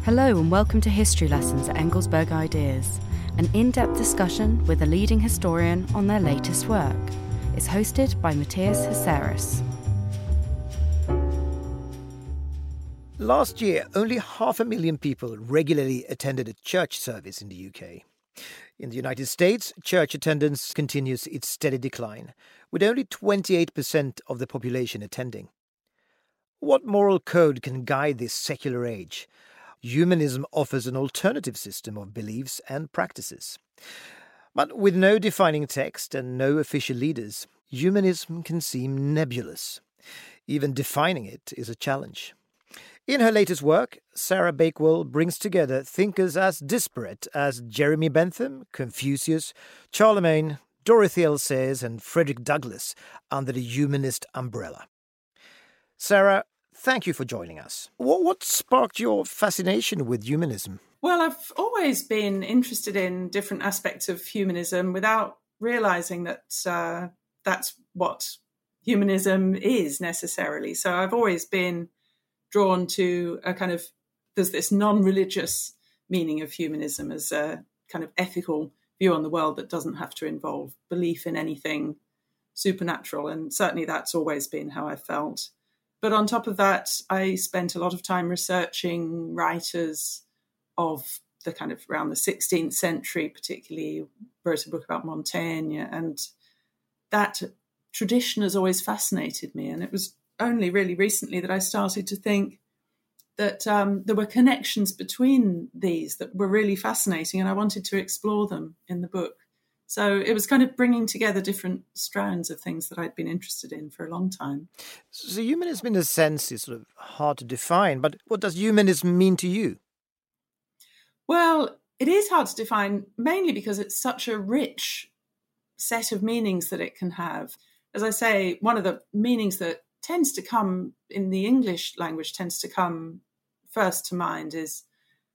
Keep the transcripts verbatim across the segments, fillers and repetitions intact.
Hello and welcome to History Lessons at Engelsberg Ideas, an in-depth discussion with a leading historian on their latest work. It's hosted by Matthias Hesseris. Last year, only half a million people regularly attended a church service in the U K. In the United States, church attendance continues its steady decline, with only twenty-eight percent of the population attending. What moral code can guide this secular age? Humanism offers an alternative system of beliefs and practices. But with no defining text and no official leaders, humanism can seem nebulous. Even defining it is a challenge. In her latest work, Sarah Bakewell brings together thinkers as disparate as Jeremy Bentham, Confucius, Charlemagne, Dorothy L. Sayers and Frederick Douglass under the humanist umbrella. Sarah, thank you for joining us. What, what sparked your fascination with humanism? Well, I've always been interested in different aspects of humanism without realising that uh, that's what humanism is necessarily. So I've always been drawn to a kind of, there's this non-religious meaning of humanism as a kind of ethical view on the world that doesn't have to involve belief in anything supernatural. And certainly that's always been how I felt. But on top of that, I spent a lot of time researching writers of the kind of around the sixteenth century, particularly wrote a book about Montaigne. And that tradition has always fascinated me. And it was only really recently that I started to think that um, there were connections between these that were really fascinating. And I wanted to explore them in the book. So it was kind of bringing together different strands of things that I'd been interested in for a long time. So humanism in a sense is sort of hard to define, but what does humanism mean to you? Well, it is hard to define, mainly because it's such a rich set of meanings that it can have. As I say, one of the meanings that tends to come in the English language, tends to come first to mind is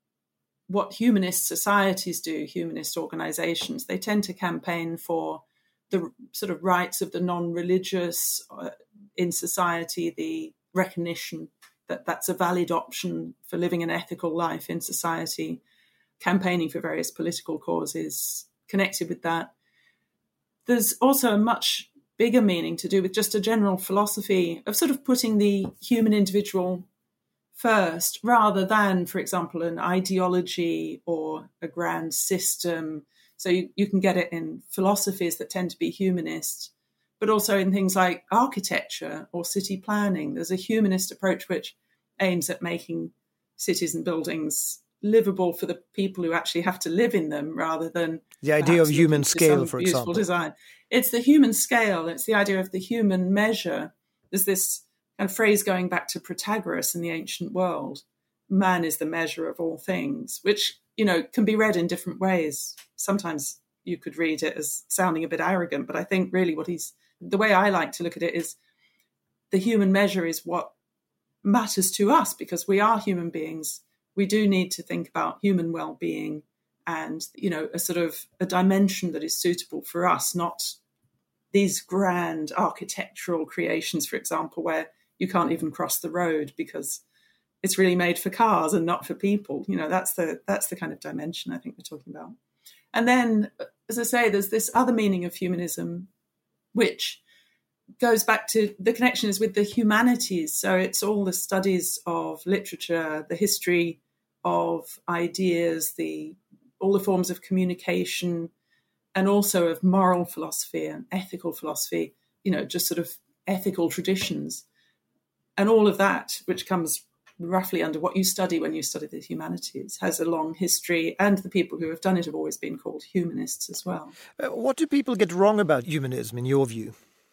what humanist societies do, humanist organizations. They tend to campaign for the sort of rights of the non-religious uh, in society, the recognition that that's a valid option for living an ethical life in society, campaigning for various political causes connected with that. There's also a much bigger meaning to do with just a general philosophy of sort of putting the human individual first, rather than, for example, an ideology or a grand system. So you, you can get it in philosophies that tend to be humanist, but also in things like architecture or city planning. There's a humanist approach which aims at making cities and buildings livable for the people who actually have to live in them, rather than the idea of human scale, for example. Design. It's the human scale. It's the idea of the human measure. There's this kind of phrase going back to Protagoras in the ancient world. Man is the measure of all things, which, you know, can be read in different ways. Sometimes you could read it as sounding a bit arrogant, but I think really what he's, the way I like to look at it is the human measure is what matters to us, because we are human beings. We do need to think about human well-being and, you know, a sort of a dimension that is suitable for us, not these grand architectural creations, for example, where you can't even cross the road because it's really made for cars and not for people. You know, that's the that's the kind of dimension I think we're talking about. And then, as I say, there's this other meaning of humanism, which goes back to the connection is with the humanities. So it's all the studies of literature, the history of ideas, the all the forms of communication, and also of moral philosophy and ethical philosophy, you know, just sort of ethical traditions. And all of that, which comes roughly under what you study when you study the humanities, has a long history, and the people who have done it have always been called humanists as well. Uh, what do people get wrong about humanism, in your view?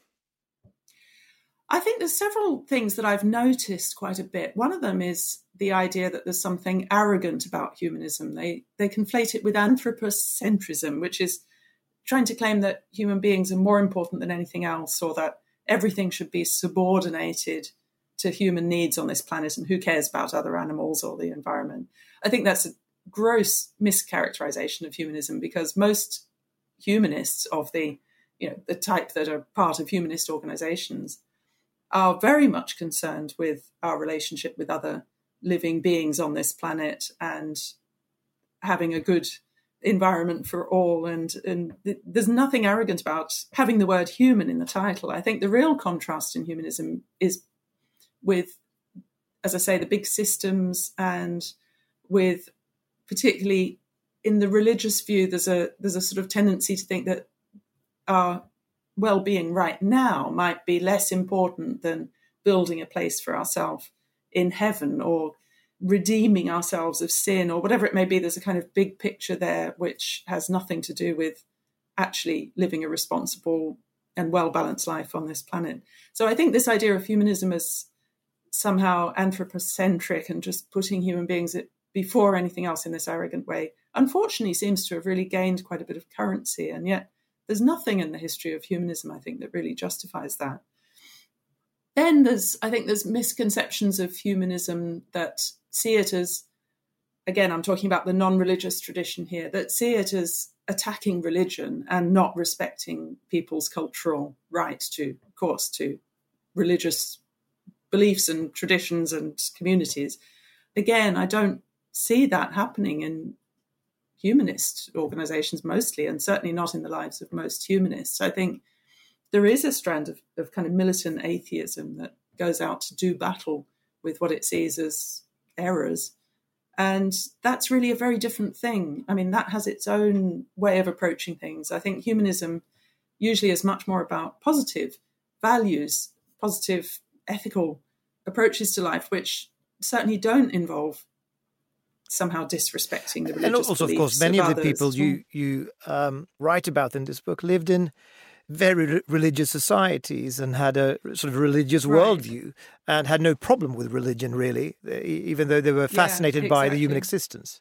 I think there's several things that I've noticed quite a bit. One of them is the idea that there's something arrogant about humanism. They they conflate it with anthropocentrism, which is trying to claim that human beings are more important than anything else, or that everything should be subordinated to human needs on this planet, and who cares about other animals or the environment. I think that's a gross mischaracterization of humanism, because most humanists of the, you know, the type that are part of humanist organizations are very much concerned with our relationship with other living beings on this planet and having a good environment for all. And, and th- there's nothing arrogant about having the word human in the title. I think the real contrast in humanism is with, as I say, the big systems, and with particularly in the religious view, there's a there's a sort of tendency to think that our well-being right now might be less important than building a place for ourselves in heaven, or redeeming ourselves of sin, or whatever it may be. There's a kind of big picture there which has nothing to do with actually living a responsible and well-balanced life on this planet. So I think this idea of humanism as somehow anthropocentric and just putting human beings before anything else in this arrogant way, unfortunately seems to have really gained quite a bit of currency. And yet there's nothing in the history of humanism, I think, that really justifies that. Then there's, I think there's misconceptions of humanism that see it as, again, I'm talking about the non-religious tradition here, that see it as attacking religion and not respecting people's cultural right to, of course, to religious beliefs and traditions and communities. Again, I don't see that happening in humanist organizations mostly, and certainly not in the lives of most humanists. I think there is a strand of, of kind of militant atheism that goes out to do battle with what it sees as errors. And that's really a very different thing. I mean, that has its own way of approaching things. I think humanism usually is much more about positive values, positive ethical approaches to life, which certainly don't involve somehow disrespecting the religious And also, of course, many of, of the people you, you um, write about in this book lived in very re- religious societies and had a sort of religious right. worldview and had no problem with religion, really, even though they were fascinated yeah, exactly. by the human existence.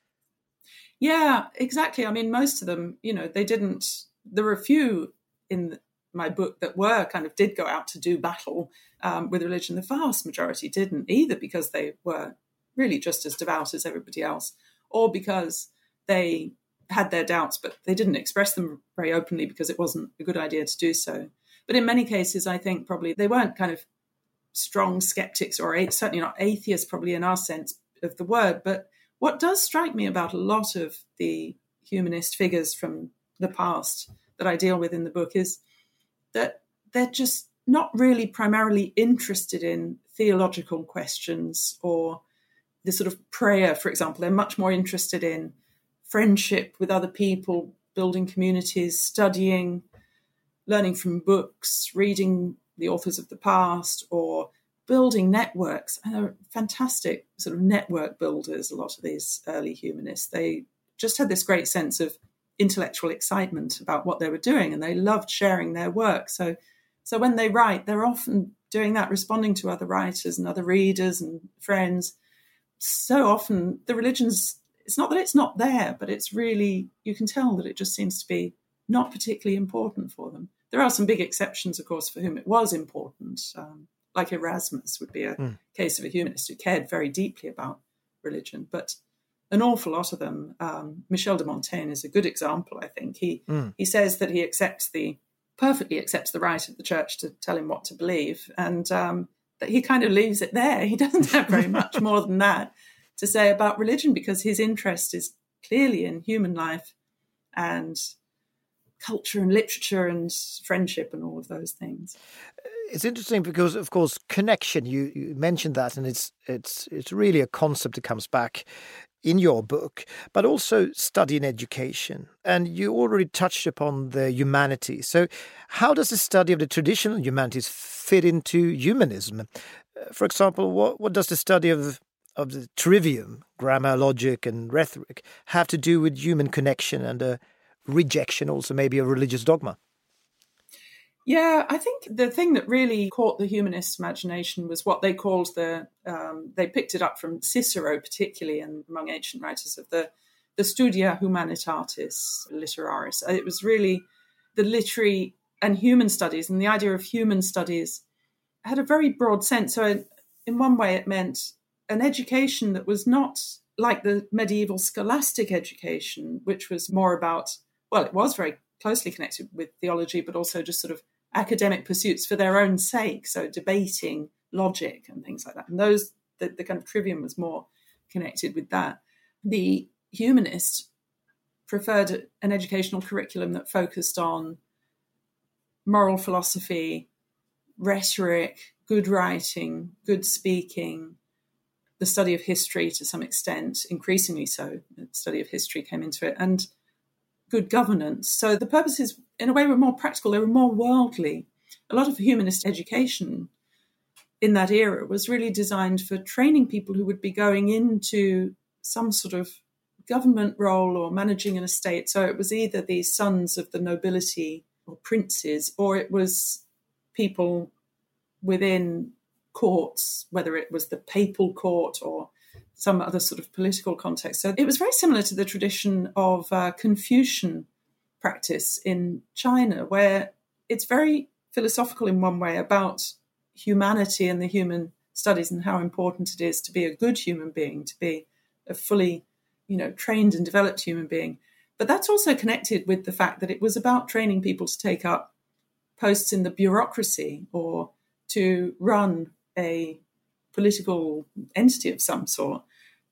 Yeah, exactly. I mean, most of them, you know, they didn't, there were a few in my book that were kind of did go out to do battle um, with religion. The vast majority didn't, either because they were really just as devout as everybody else, or because they had their doubts, but they didn't express them very openly because it wasn't a good idea to do so. But in many cases, I think probably they weren't kind of strong skeptics, or certainly not atheists, probably in our sense of the word. But what does strike me about a lot of the humanist figures from the past that I deal with in the book is that they're just not really primarily interested in theological questions or the sort of prayer, for example. They're much more interested in friendship with other people, building communities, studying, learning from books, reading the authors of the past, or building networks. And they're fantastic sort of network builders, a lot of these early humanists. They just had this great sense of intellectual excitement about what they were doing, and they loved sharing their work. So, so when they write, they're often doing that, responding to other writers and other readers and friends. So often the religion's, it's not that it's not there, but it's really, you can tell that it just seems to be not particularly important for them. There are some big exceptions, of course, for whom it was important, um, like Erasmus would be a mm. case of a humanist who cared very deeply about religion. But an awful lot of them, um, Michel de Montaigne is a good example, I think. He mm. he says that he accepts the, perfectly accepts the right of the church to tell him what to believe, and um, that he kind of leaves it there. He doesn't have very much more than that to say about religion, because his interest is clearly in human life and culture and literature and friendship and all of those things. It's interesting because, of course, connection, you, you mentioned that, and it's it's it's really a concept that comes back in your book, but also study and education. And you already touched upon the humanities. So how does the study of the traditional humanities fit into humanism? For example, what, what does the study of of the trivium, grammar, logic, and rhetoric, have to do with human connection and a rejection also maybe of religious dogma? Yeah, I think the thing that really caught the humanist imagination was what they called the, um, they picked it up from Cicero particularly, and among ancient writers, of the, the Studia Humanitatis Literaris. It was really the literary and human studies, and the idea of human studies had a very broad sense. So in one way it meant an education that was not like the medieval scholastic education, which was more about, well, it was very closely connected with theology, but also just sort of academic pursuits for their own sake. So debating logic and things like that. And those the, the kind of trivium was more connected with that. The humanists preferred an educational curriculum that focused on moral philosophy, rhetoric, good writing, good speaking, the study of history to some extent, increasingly so. The study of history came into it, and good governance. So the purposes, in a way, were more practical. They were more worldly. A lot of humanist education in that era was really designed for training people who would be going into some sort of government role or managing an estate. So it was either the sons of the nobility or princes, or it was people within courts, whether it was the papal court or some other sort of political context. So it was very similar to the tradition of uh, Confucian practice in China, where it's very philosophical in one way about humanity and the human studies and how important it is to be a good human being, to be a fully, you know, trained and developed human being. But that's also connected with the fact that it was about training people to take up posts in the bureaucracy or to run a political entity of some sort.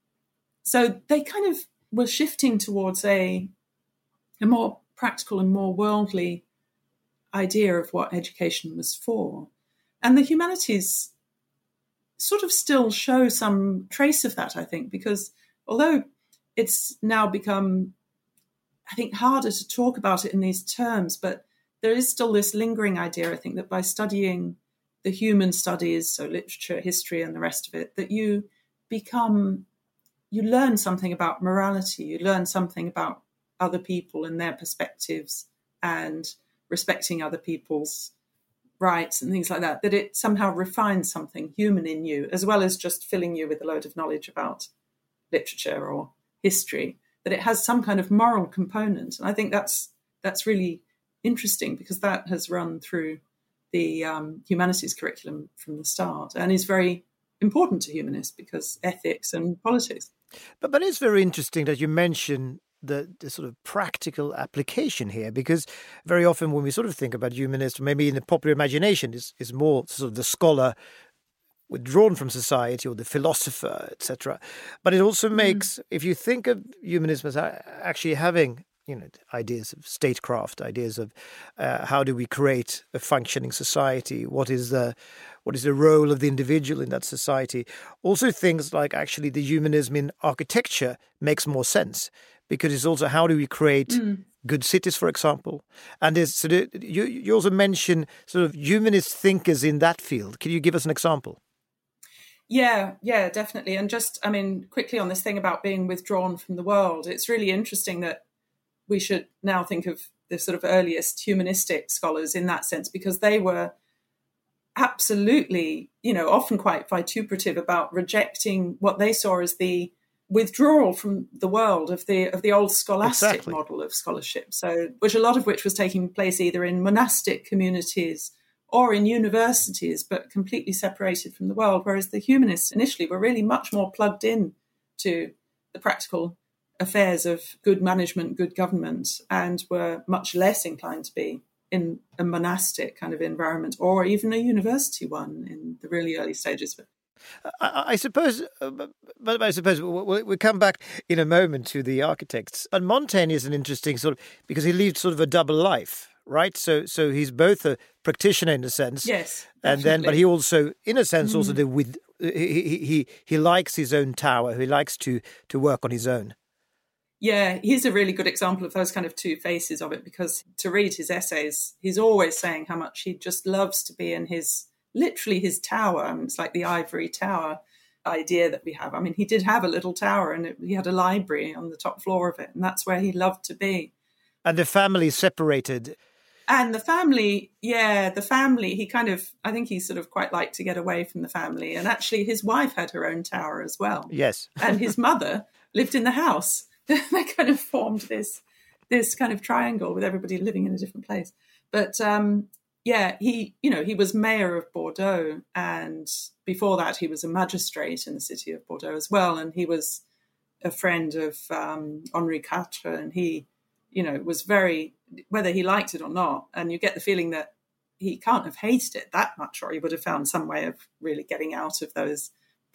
So they kind of were shifting towards a, a more practical and more worldly idea of what education was for. And the humanities sort of still show some trace of that, I think, because although it's now become, I think, harder to talk about it in these terms, but there is still this lingering idea, I think, that by studying the human studies, so literature, history, and the rest of it, that you become, you learn something about morality, you learn something about other people and their perspectives and respecting other people's rights and things like that, that it somehow refines something human in you, as well as just filling you with a load of knowledge about literature or history, that it has some kind of moral component. And I think that's that's really interesting, because that has run through the um, humanities curriculum from the start and is very important to humanists, because ethics and politics. But but it's very interesting that you mention the, the sort of practical application here, because very often when we sort of think about humanists, maybe in the popular imagination, is is more sort of the scholar withdrawn from society or the philosopher, et cetera. But it also makes, mm. if you think of humanism as actually having, you know, ideas of statecraft, ideas of uh, how do we create a functioning society, what is the what is the role of the individual in that society. Also things like actually the humanism in architecture makes more sense, because it's also how do we create mm. good cities, for example. And there's, so the, you, you also mention sort of humanist thinkers in that field. Can you give us an example? Yeah, yeah, definitely. And just, I mean, quickly on this thing about being withdrawn from the world, it's really interesting that we should now think of the sort of earliest humanistic scholars in that sense, because they were absolutely, you know, often quite vituperative about rejecting what they saw as the withdrawal from the world of the of the old scholastic exactly. model of scholarship. So, which a lot of which was taking place either in monastic communities or in universities, but completely separated from the world. Whereas the humanists initially were really much more plugged in to the practical affairs of good management, good government, and were much less inclined to be in a monastic kind of environment or even a university one in the really early stages of it. I, I suppose, but I suppose we'll, we'll come back in a moment to the architects. And Montaigne is an interesting sort of, because he lived sort of a double life, right? So, so he's both a practitioner in a sense, yes, and then, but he also, in a sense, mm. also the with he he he likes his own tower. He likes to to work on his own. Yeah, he's a really good example of those kind of two faces of it, because to read his essays, he's always saying how much he just loves to be in his, literally his tower. I mean, it's like the ivory tower idea that we have. I mean, he did have a little tower, and it, he had a library on the top floor of it, and that's where he loved to be. And the family separated. And the family, yeah, the family, he kind of, I think he sort of quite liked to get away from the family. And actually his wife had her own tower as well. Yes. And his mother lived in the house. They kind of formed this this kind of triangle with everybody living in a different place. But um, yeah, he, you know, he was mayor of Bordeaux, and before that he was a magistrate in the city of Bordeaux as well. And he was a friend of um, Henri Quatre, and he, you know, was very, whether he liked it or not, and you get the feeling that he can't have hated it that much, or he would have found some way of really getting out of those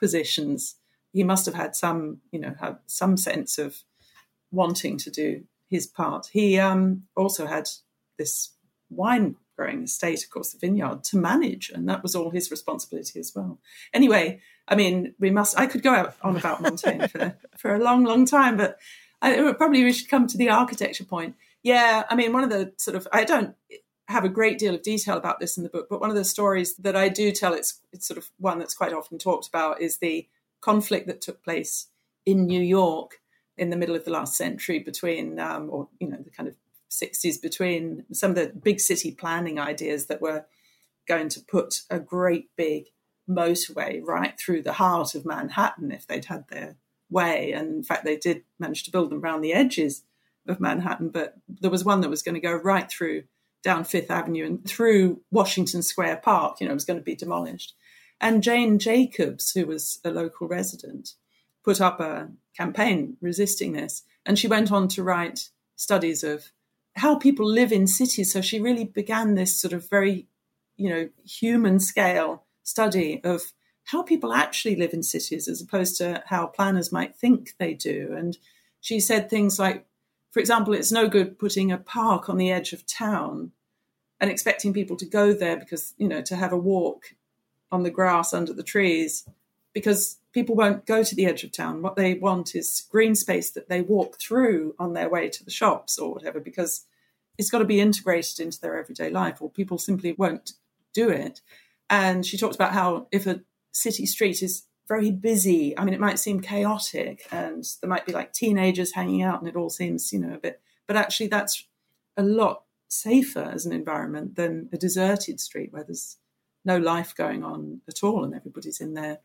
positions. He must have had some, you know, had some sense of wanting to do his part. He um, also had this wine growing estate, of course, the vineyard, to manage, and that was all his responsibility as well. Anyway, I mean, we must, I could go out on about Montaigne for, for a long, long time, but I, probably we should come to the architecture point. Yeah, I mean, one of the sort of, I don't have a great deal of detail about this in the book, but one of the stories that I do tell, it's, it's sort of one that's quite often talked about, is the conflict that took place in New York in the middle of the last century between, um, or, you know, the kind of sixties, between some of the big city planning ideas that were going to put a great big motorway right through the heart of Manhattan if they'd had their way. And in fact, they did manage to build them around the edges of Manhattan, but there was one that was going to go right through down Fifth Avenue and through Washington Square Park, you know, it was going to be demolished. And Jane Jacobs, who was a local resident, put up a campaign resisting this. And she went on to write studies of how people live in cities. So she really began this sort of very, you know, human scale study of how people actually live in cities as opposed to how planners might think they do. And she said things like, for example, it's no good putting a park on the edge of town and expecting people to go there because, you know, to have a walk on the grass under the trees, because people won't go to the edge of town. What they want is green space that they walk through on their way to the shops or whatever, because it's got to be integrated into their everyday life, or people simply won't do it. And she talked about how if a city street is very busy, I mean, it might seem chaotic and there might be like teenagers hanging out and it all seems, you know, a bit, but actually that's a lot safer as an environment than a deserted street where there's no life going on at all and everybody's in their,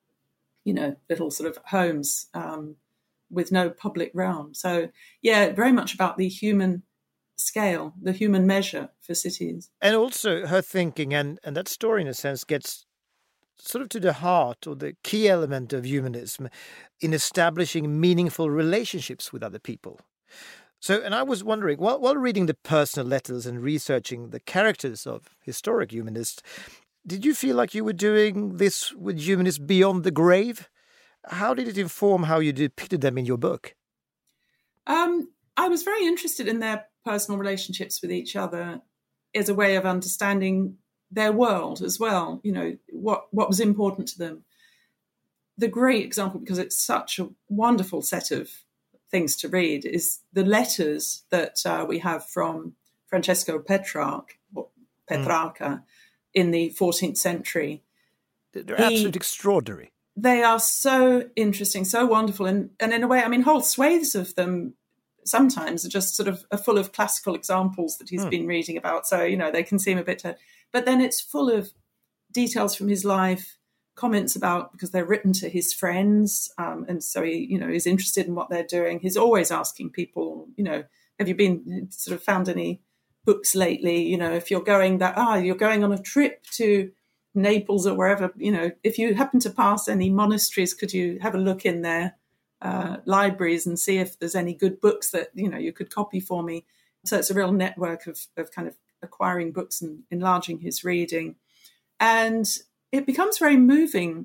you know, little sort of homes um, with no public realm. So, yeah, very much about the human scale, the human measure for cities. And also her thinking, and, and that story in a sense gets sort of to the heart or the key element of humanism in establishing meaningful relationships with other people. So, and I was wondering, while, while reading the personal letters and researching the characters of historic humanists, did you feel like you were doing this with humanists beyond the grave? How did it inform how you depicted them in your book? Um, I was very interested in their personal relationships with each other as a way of understanding their world as well, you know, what, what was important to them. The great example, because it's such a wonderful set of things to read, is the letters that uh, we have from Francesco Petrarch, or Petrarca, mm. in the fourteenth century. They're he, absolutely extraordinary. They are so interesting, so wonderful. And, and in a way, I mean, whole swathes of them sometimes are just sort of are full of classical examples that he's mm. been reading about. So, you know, they can seem a bit... To, but then it's full of details from his life, comments about, because they're written to his friends. Um, and so he, you know, is interested in what they're doing. He's always asking people, you know, have you been sort of found any books lately? You know, if you're going that, ah, you're going on a trip to Naples or wherever, you know, if you happen to pass any monasteries, could you have a look in their uh, libraries and see if there's any good books that, you know, you could copy for me? So it's a real network of, of kind of acquiring books and enlarging his reading. And it becomes very moving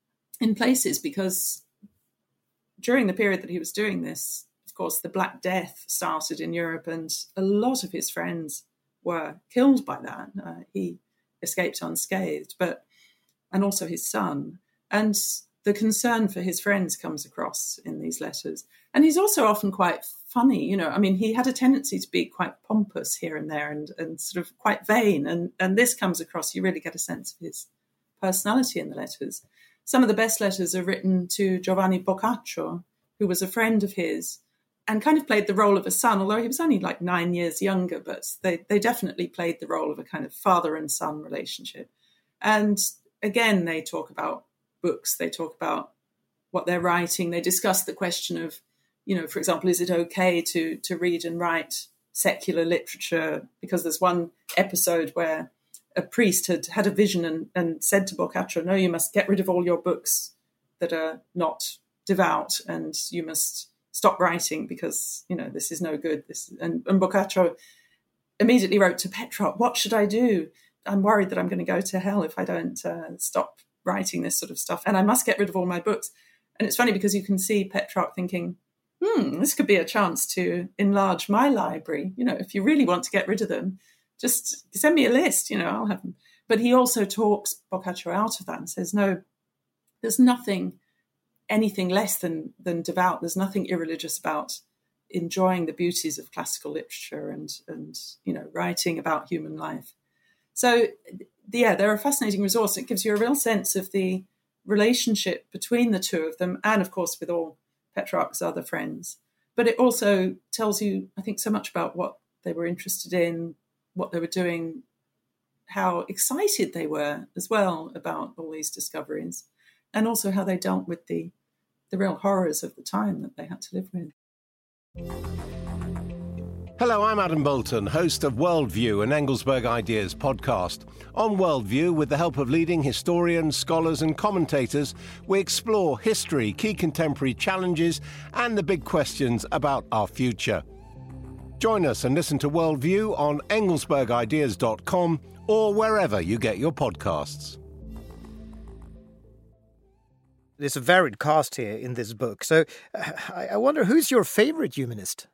in places because during the period that he was doing this, of course, the Black Death started in Europe and a lot of his friends were killed by that. Uh, he escaped unscathed, but and also his son. And the concern for his friends comes across in these letters. And he's also often quite funny, you know, I mean, he had a tendency to be quite pompous here and there and, and sort of quite vain. And, and this comes across, you really get a sense of his personality in the letters. Some of the best letters are written to Giovanni Boccaccio, who was a friend of his and kind of played the role of a son, although he was only like nine years younger, but they, they definitely played the role of a kind of father and son relationship. And again, they talk about books, they talk about what they're writing, they discuss the question of, you know, for example, is it okay to to read and write secular literature? Because there's one episode where a priest had had a vision and, and said to Boccaccio, no, you must get rid of all your books that are not devout and you must stop writing because, you know, this is no good. This and, and Boccaccio immediately wrote to Petrarch, what should I do? I'm worried that I'm going to go to hell if I don't uh, stop writing this sort of stuff, and I must get rid of all my books. And it's funny because you can see Petrarch thinking, hmm, this could be a chance to enlarge my library. You know, if you really want to get rid of them, just send me a list, you know, I'll have them. But he also talks Boccaccio out of that and says, no, there's nothing, anything less than, than devout. There's nothing irreligious about enjoying the beauties of classical literature and, and, you know, writing about human life. So, yeah, they're a fascinating resource. It gives you a real sense of the relationship between the two of them and, of course, with all Petrarch's other friends. But it also tells you, I think, so much about what they were interested in, what they were doing, how excited they were as well about all these discoveries, and also how they dealt with the, the real horrors of the time that they had to live with. Hello, I'm Adam Bolton, host of Worldview, an Engelsberg Ideas podcast. On Worldview, with the help of leading historians, scholars and commentators, we explore history, key contemporary challenges and the big questions about our future. Join us and listen to Worldview on engelsberg ideas dot com or wherever you get your podcasts. There's a varied cast here in this book. So uh, I wonder, who's your favourite humanist?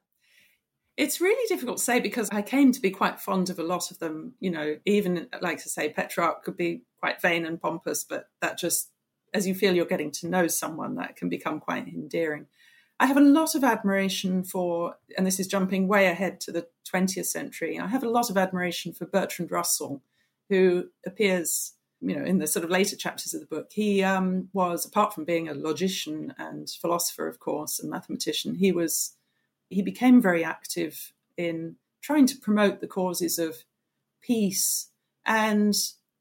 It's really difficult to say because I came to be quite fond of a lot of them. You know, even, like to say, Petrarch could be quite vain and pompous, but that just, as you feel you're getting to know someone, that can become quite endearing. I have a lot of admiration for, and this is jumping way ahead to the twentieth century, I have a lot of admiration for Bertrand Russell, who appears, you know, in the sort of later chapters of the book. He um, was, apart from being a logician and philosopher, of course, and mathematician, he was, he became very active in trying to promote the causes of peace and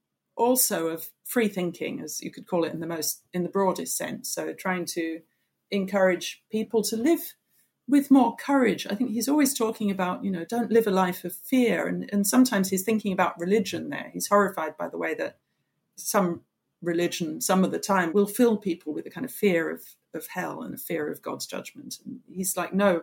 also of free thinking, as you could call it in the most, in the broadest sense. So trying to encourage people to live with more courage. I think he's always talking about, you know, don't live a life of fear. And, and sometimes he's thinking about religion there. He's horrified by the way that some religion, some of the time, will fill people with a kind of fear of, of hell and a fear of God's judgment. And he's like, no,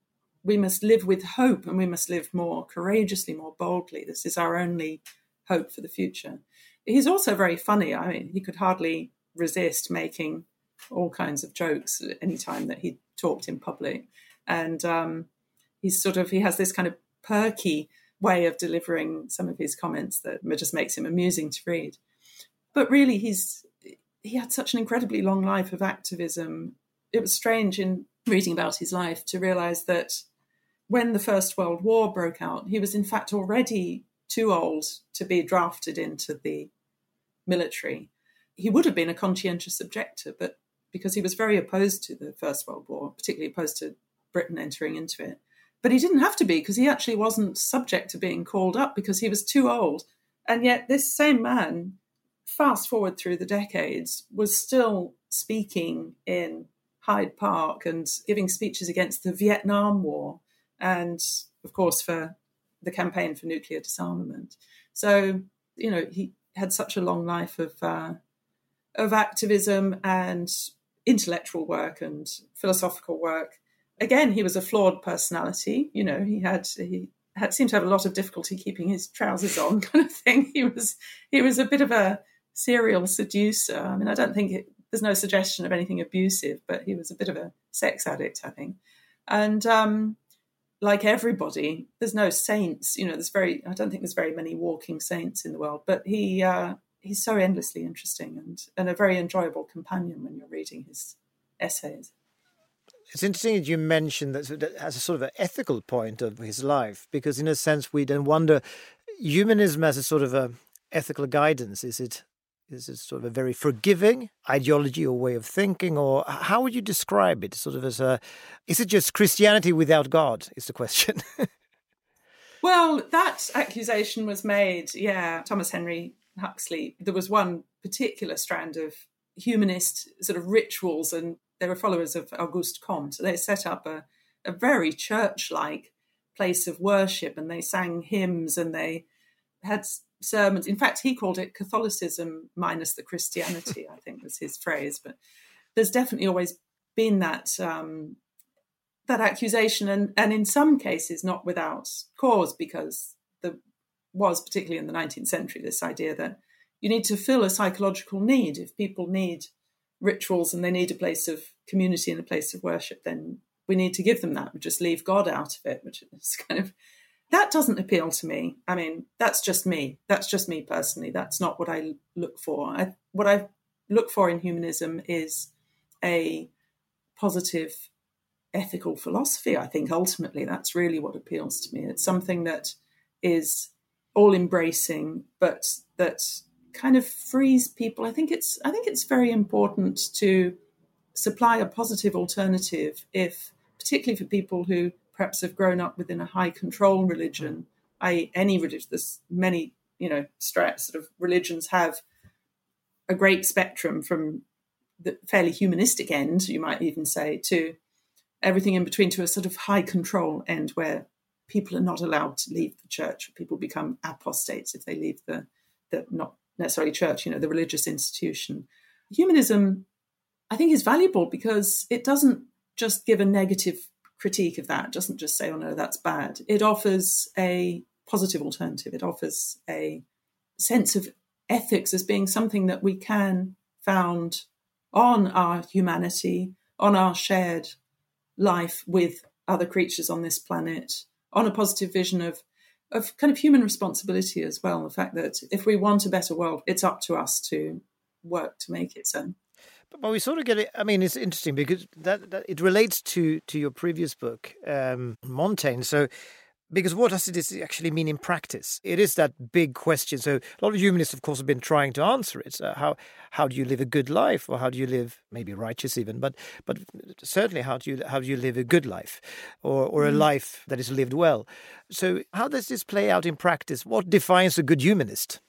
we must live with hope and we must live more courageously, more boldly. This is our only hope for the future. He's also very funny. I mean, he could hardly resist making all kinds of jokes at any time that he talked in public. And um, he's sort of, he has this kind of perky way of delivering some of his comments that just makes him amusing to read. But really, he's he had such an incredibly long life of activism. It was strange in reading about his life to realise that when the First World War broke out, he was in fact already too old to be drafted into the military. He would have been a conscientious objector, but because he was very opposed to the First World War, particularly opposed to Britain entering into it. But he didn't have to be, because he actually wasn't subject to being called up because he was too old. And yet this same man, fast forward through the decades, was still speaking in Hyde Park and giving speeches against the Vietnam War and, of course, for the campaign for nuclear disarmament. So, you know, he had such a long life of uh, of activism and intellectual work and philosophical work. Again, he was a flawed personality. You know, he had he had seemed to have a lot of difficulty keeping his trousers on, kind of thing. He was he was a bit of a serial seducer. I mean, I don't think it, there's no suggestion of anything abusive, but he was a bit of a sex addict, I think. And um, like everybody, there's no saints. You know, there's very I don't think there's very many walking saints in the world. But he uh, he's so endlessly interesting and and a very enjoyable companion when you're reading his essays. It's interesting that you mentioned that as a sort of an ethical point of his life, because in a sense we then wonder, humanism as a sort of a ethical guidance, is it is it sort of a very forgiving ideology or way of thinking, or how would you describe it? Sort of as a, is it just Christianity without God, is the question. Well, that accusation was made, yeah, Thomas Henry Huxley. There was one particular strand of humanist sort of rituals, and they were followers of Auguste Comte. So they set up a, a very church-like place of worship, and they sang hymns and they had sermons. In fact, he called it Catholicism minus the Christianity, I think was his phrase. But there's definitely always been that um, that accusation, and, and in some cases not without cause, because there was, particularly in the nineteenth century, this idea that you need to fill a psychological need. If people need rituals and they need a place of community and a place of worship, then we need to give them that. We just leave God out of it, which is kind of, that doesn't appeal to me. I mean, that's just me. That's just me personally. That's not what I look for. I, what I look for in humanism is a positive ethical philosophy. I think ultimately that's really what appeals to me. It's something that is all embracing, but that kind of frees people. I think it's I think it's very important to supply a positive alternative, if particularly for people who perhaps have grown up within a high control religion, that is any religion. There's many, you know, sort of religions have a great spectrum from the fairly humanistic end, you might even say, to everything in between, to a sort of high control end where people are not allowed to leave the church. People become apostates if they leave the, the not necessarily church, you know, the religious institution. Humanism, I think, is valuable because it doesn't just give a negative critique of that. It doesn't just say, oh no, that's bad. It offers a positive alternative. It offers a sense of ethics as being something that we can found on our humanity, on our shared life with other creatures on this planet, on a positive vision of, of kind of human responsibility as well. The fact that if we want a better world, it's up to us to work to make it so. But we sort of get it. I mean, it's interesting because that, that it relates to to your previous book, um, Montaigne. So, because what does it actually mean in practice? It is that big question. So, a lot of humanists, of course, have been trying to answer it. Uh, how how do you live a good life, or how do you live maybe righteous even? But but certainly, how do you how do you live a good life, or or a mm. life that is lived well? So, how does this play out in practice? What defines a good humanist?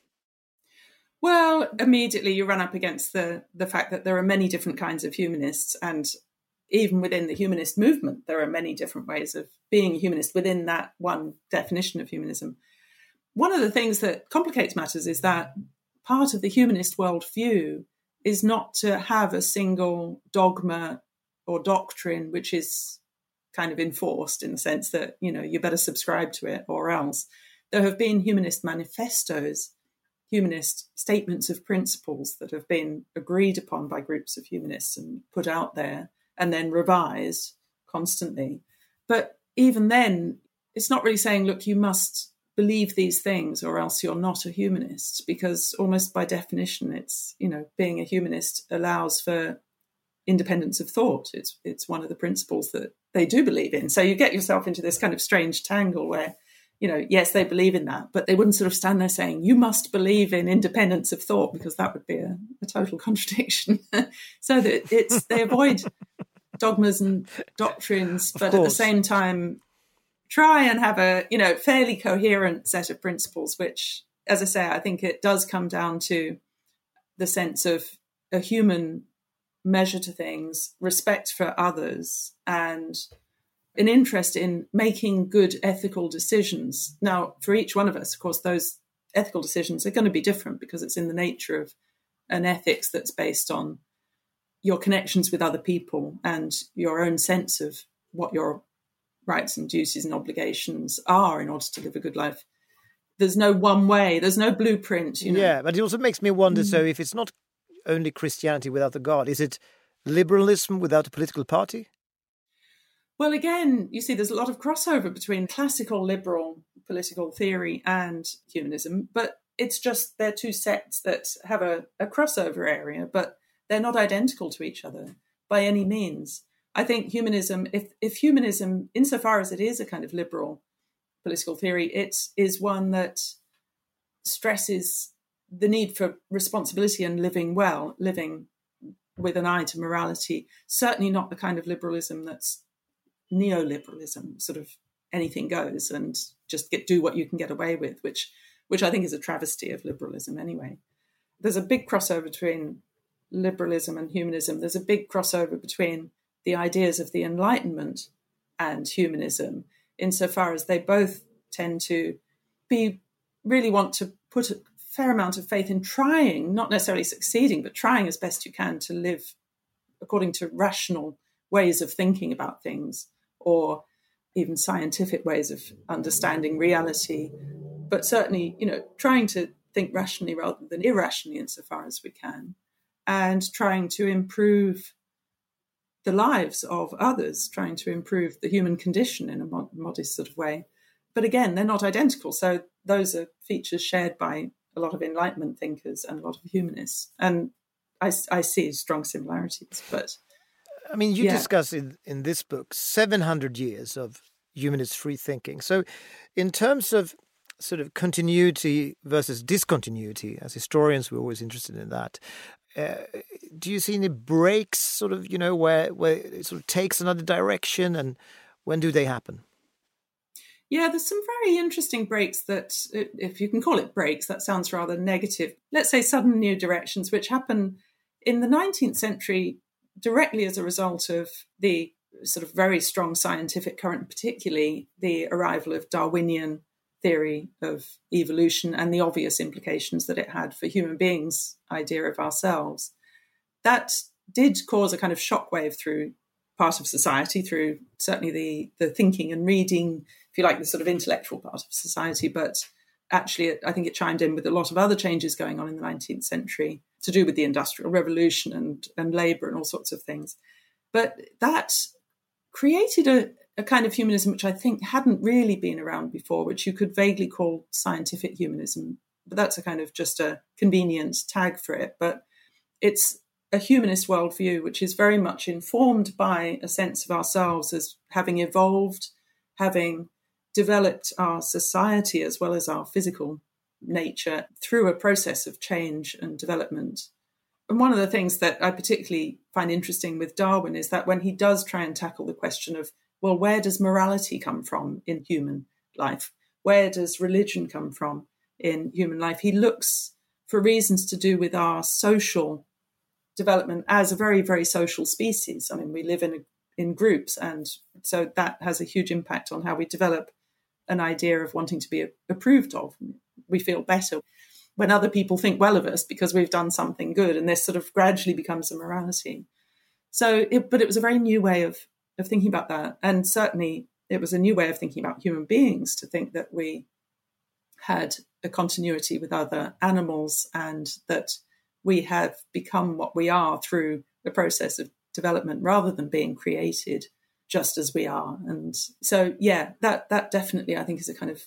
Well, immediately you run up against the, the fact that there are many different kinds of humanists, and even within the humanist movement, there are many different ways of being a humanist within that one definition of humanism. One of the things that complicates matters is that part of the humanist worldview is not to have a single dogma or doctrine which is kind of enforced in the sense that, you know, you better subscribe to it or else. There have been humanist manifestos, humanist statements of principles that have been agreed upon by groups of humanists and put out there and then revised constantly. But even then, it's not really saying, look, you must believe these things or else you're not a humanist, because almost by definition, it's, you know, being a humanist allows for independence of thought. It's it's one of the principles that they do believe in. So you get yourself into this kind of strange tangle where, you know, yes, they believe in that, but they wouldn't sort of stand there saying, you must believe in independence of thought, because that would be a, a total contradiction. So that it's, they avoid dogmas and doctrines, but at the same time, try and have a, you know, fairly coherent set of principles, which, as I say, I think it does come down to the sense of a human measure to things, respect for others, and an interest in making good ethical decisions. Now, for each one of us, of course, those ethical decisions are going to be different because it's in the nature of an ethics that's based on your connections with other people and your own sense of what your rights and duties and obligations are in order to live a good life. There's no one way, there's no blueprint. You know? Yeah, but it also makes me wonder, mm. so if it's not only Christianity without a God, is it liberalism without a political party? Well, again, you see, there's a lot of crossover between classical liberal political theory and humanism, but it's just they're two sects that have a, a crossover area, but they're not identical to each other by any means. I think humanism, if, if humanism, insofar as it is a kind of liberal political theory, it is one that stresses the need for responsibility and living well, living with an eye to morality, certainly not the kind of liberalism that's neoliberalism, sort of anything goes and just get do what you can get away with, which which I think is a travesty of liberalism anyway. There's a big crossover between liberalism and humanism. There's a big crossover between the ideas of the Enlightenment and humanism, insofar as they both tend to be really want to put a fair amount of faith in trying, not necessarily succeeding, but trying as best you can to live according to rational ways of thinking about things, or even scientific ways of understanding reality, but certainly, you know, trying to think rationally rather than irrationally insofar as we can, and trying to improve the lives of others, trying to improve the human condition in a mod- modest sort of way. But again, they're not identical. So those are features shared by a lot of Enlightenment thinkers and a lot of humanists. And I, I see strong similarities. But I mean, you yeah. discuss in, in this book seven hundred years of humanist free thinking. So in terms of sort of continuity versus discontinuity, as historians, we're always interested in that. Uh, do you see any breaks, sort of, you know, where, where it sort of takes another direction, and when do they happen? Yeah, there's some very interesting breaks that, if you can call it breaks, that sounds rather negative. Let's say sudden new directions, which happen in the nineteenth century directly as a result of the sort of very strong scientific current, particularly the arrival of Darwinian theory of evolution and the obvious implications that it had for human beings' idea of ourselves. That did cause a kind of shockwave through part of society, through certainly the, the thinking and reading, if you like, the sort of intellectual part of society. But actually, it, I think it chimed in with a lot of other changes going on in the nineteenth century to do with the Industrial Revolution and, and labour and all sorts of things. But that created a, a kind of humanism which I think hadn't really been around before, which you could vaguely call scientific humanism. But that's a kind of just a convenient tag for it. But it's a humanist worldview, which is very much informed by a sense of ourselves as having evolved, having developed our society as well as our physical nature through a process of change and development. And one of the things that I particularly find interesting with Darwin is that when he does try and tackle the question of, well, where does morality come from in human life? Where does religion come from in human life? He looks for reasons to do with our social development as a very, very social species. I mean, we live in a, in groups, and so that has a huge impact on how we develop an idea of wanting to be approved of. We feel better when other people think well of us because we've done something good, and this sort of gradually becomes a morality. So, it, but it was a very new way of, of thinking about that. And certainly it was a new way of thinking about human beings, to think that we had a continuity with other animals and that we have become what we are through the process of development rather than being created just as we are. And so, yeah, that that definitely, I think, is a kind of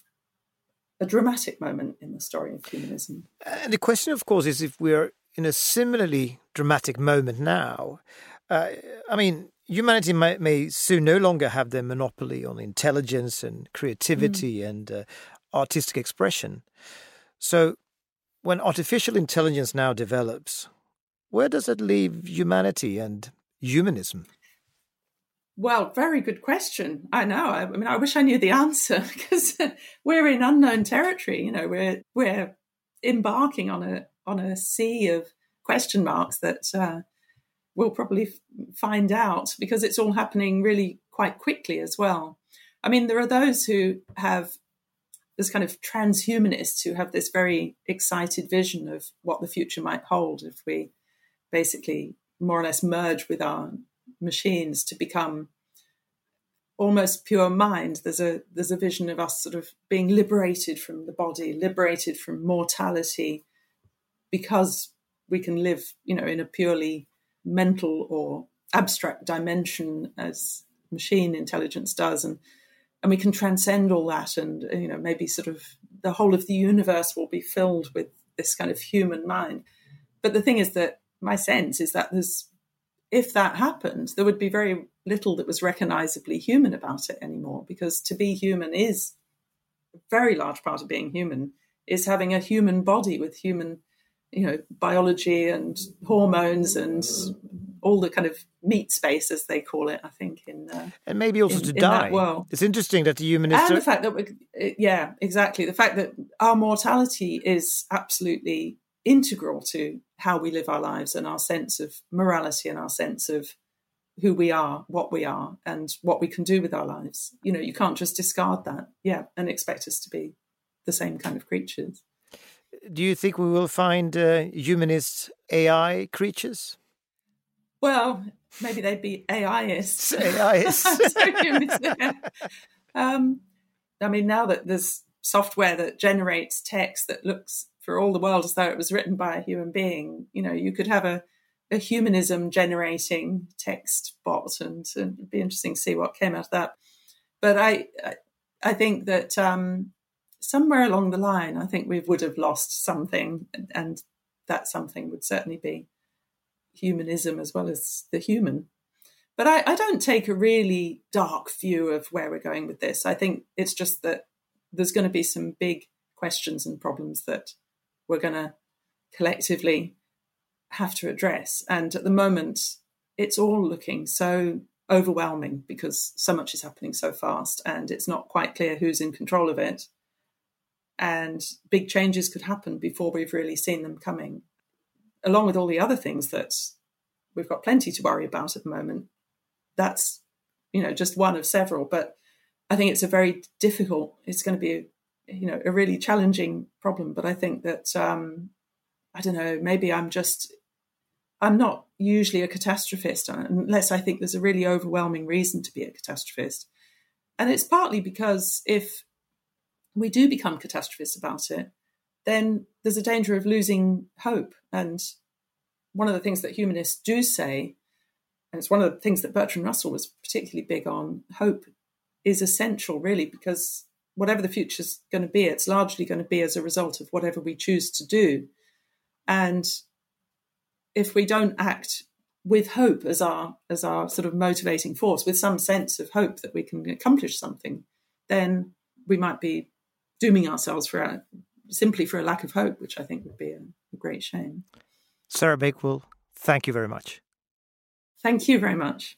a dramatic moment in the story of humanism. And the question, of course, is if we're in a similarly dramatic moment now. Uh, I mean, humanity may, may soon no longer have the monopoly on intelligence and creativity mm. and uh, artistic expression. So when artificial intelligence now develops, where does it leave humanity and humanism? Well, very good question. I know. I, I mean, I wish I knew the answer because we're in unknown territory. You know, we're we're embarking on a on a sea of question marks that uh, we'll probably f- find out because it's all happening really quite quickly as well. I mean, there are those who have this kind of transhumanists who have this very excited vision of what the future might hold if we basically more or less merge with our machines to become almost pure mind. There's a there's a vision of us sort of being liberated from the body, liberated from mortality, because we can live, you know, in a purely mental or abstract dimension as machine intelligence does, and and we can transcend all that, and you know, maybe sort of the whole of the universe will be filled with this kind of human mind. But the thing is that my sense is that there's if that happened, there would be very little that was recognizably human about it anymore, because to be human is a very large part of being human is having a human body with human, you know, biology and hormones and all the kind of meat space, as they call it, I think, in uh, and maybe also in, to in die. That world. It's interesting that the humanists and are... the fact that we, yeah, exactly, the fact that our mortality is absolutely integral to how we live our lives and our sense of morality and our sense of who we are, what we are, and what we can do with our lives. You know, you can't just discard that, yeah, and expect us to be the same kind of creatures. Do you think we will find uh, humanist A I creatures? Well, maybe they'd be AIists. AIists. um, I mean, now that there's software that generates text that looks for all the world as though it was written by a human being. You know, you could have a, a humanism generating text bot, and, and it'd be interesting to see what came out of that. But I, I, I think that um, somewhere along the line, I think we would have lost something, and, and that something would certainly be humanism as well as the human. But I, I don't take a really dark view of where we're going with this. I think it's just that there's going to be some big questions and problems that we're going to collectively have to address. And at the moment, it's all looking so overwhelming because so much is happening so fast, and it's not quite clear who's in control of it. And big changes could happen before we've really seen them coming, along with all the other things that we've got plenty to worry about at the moment. That's, you know, just one of several. But I think it's a very difficult, it's going to be, a, you know, a really challenging problem. But I think that, um, I don't know, maybe I'm just, I'm not usually a catastrophist unless I think there's a really overwhelming reason to be a catastrophist. And it's partly because if we do become catastrophists about it, then there's a danger of losing hope. And one of the things that humanists do say, and it's one of the things that Bertrand Russell was particularly big on, hope is essential, really, because whatever the future's going to be, it's largely going to be as a result of whatever we choose to do. And if we don't act with hope as our as our sort of motivating force, with some sense of hope that we can accomplish something, then we might be dooming ourselves for a, simply for a lack of hope, which I think would be a, a great shame. Sarah Bakewell, thank you very much. Thank you very much.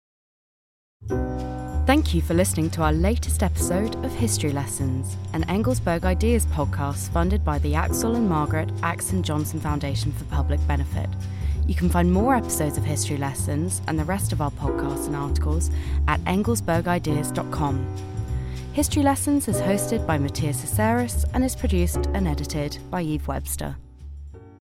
Thank you for listening to our latest episode of History Lessons, an Engelsberg Ideas podcast funded by the Axel and Margaret Axon Johnson Foundation for Public Benefit. You can find more episodes of History Lessons and the rest of our podcasts and articles at engelsberg ideas dot com. History Lessons is hosted by Matthias Hesseris and is produced and edited by Eve Webster.